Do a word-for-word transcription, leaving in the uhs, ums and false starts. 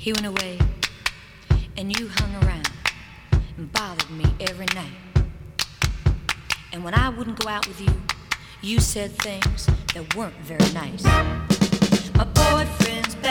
He went away, and you hung around and bothered me every night. And when I wouldn't go out with you, you said things that weren't very nice. My boyfriend's